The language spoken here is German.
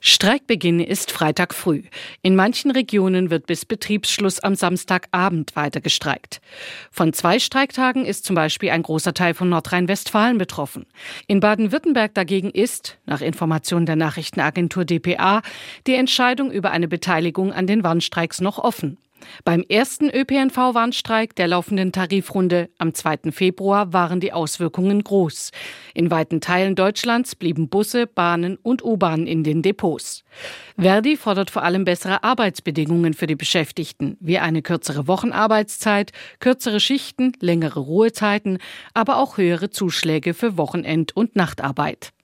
Streikbeginn ist Freitag früh. In manchen Regionen wird bis Betriebsschluss am Samstagabend weiter gestreikt. Von 2 Streiktagen ist zum Beispiel ein großer Teil von Nordrhein-Westfalen betroffen. In Baden-Württemberg dagegen ist, nach Informationen der Nachrichtenagentur dpa, die Entscheidung über eine Beteiligung an den Warnstreiks noch offen. Beim ersten ÖPNV-Warnstreik der laufenden Tarifrunde am 2. Februar waren die Auswirkungen groß. In weiten Teilen Deutschlands blieben Busse, Bahnen und U-Bahnen in den Depots. Verdi fordert vor allem bessere Arbeitsbedingungen für die Beschäftigten, wie eine kürzere Wochenarbeitszeit, kürzere Schichten, längere Ruhezeiten, aber auch höhere Zuschläge für Wochenend- und Nachtarbeit.